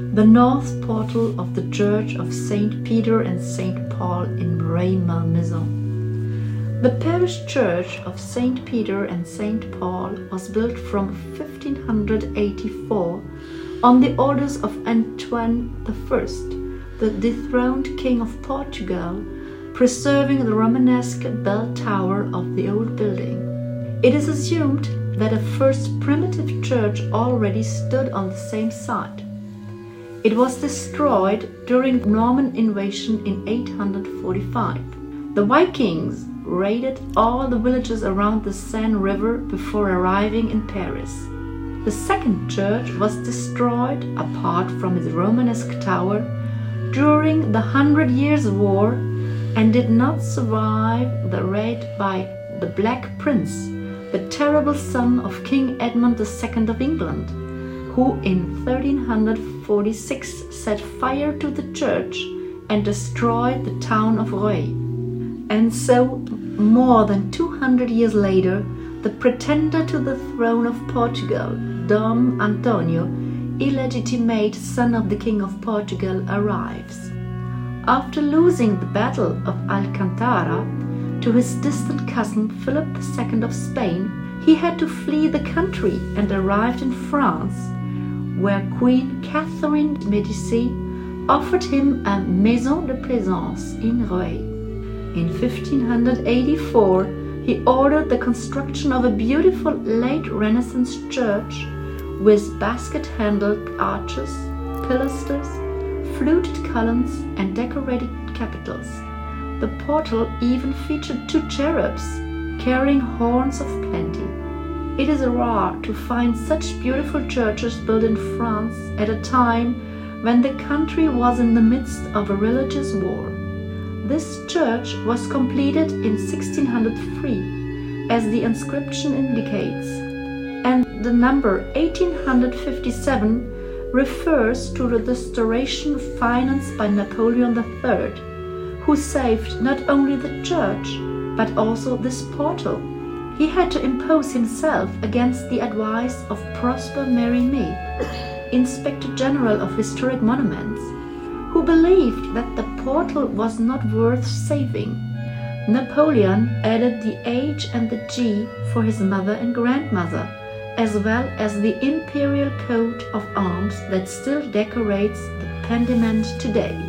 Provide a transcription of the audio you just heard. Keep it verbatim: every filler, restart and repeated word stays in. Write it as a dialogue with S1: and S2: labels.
S1: the north portal of the Church of Saint Peter and Saint Paul in Rueil-Malmaison. The parish church of Saint Peter and Saint Paul was built from fifteen eighty-four on the orders of Antoine the First, the dethroned King of Portugal, preserving the Romanesque bell tower of the old building. It is assumed that a first primitive church already stood on the same site. It was destroyed during Norman invasion in eight hundred forty-five. The Vikings raided all the villages around the Seine River before arriving in Paris. The second church was destroyed, apart from its Romanesque tower, during the Hundred Years' War and did not survive the raid by the Black Prince, the terrible son of King Edmund the Second of England, who in thirteen forty-six set fire to the church and destroyed the town of Rueil. And so, more than two hundred years later, the pretender to the throne of Portugal, Dom Antonio, illegitimate son of the King of Portugal, arrives. After losing the Battle of Alcantara to his distant cousin Philip the Second of Spain, he had to flee the country and arrived in France, where Queen Catherine de' Medici offered him a maison de plaisance in Rueil. In fifteen eighty-four, he ordered the construction of a beautiful late Renaissance church with basket-handled arches, pilasters, fluted columns, and decorated capitals. The portal even featured two cherubs carrying horns of plenty. It is rare to find such beautiful churches built in France at a time when the country was in the midst of a religious war. This church was completed in sixteen oh three, as the inscription indicates, and the number eighteen fifty-seven refers to the restoration financed by Napoleon the Third, who saved not only the church, but also this portal. He had to impose himself against the advice of Prosper Mérimée, Inspector General of Historic Monuments, who believed that the portal was not worth saving. Napoleon added the H and the G for his mother and grandmother, as well as the imperial coat of arms that still decorates the pediment today.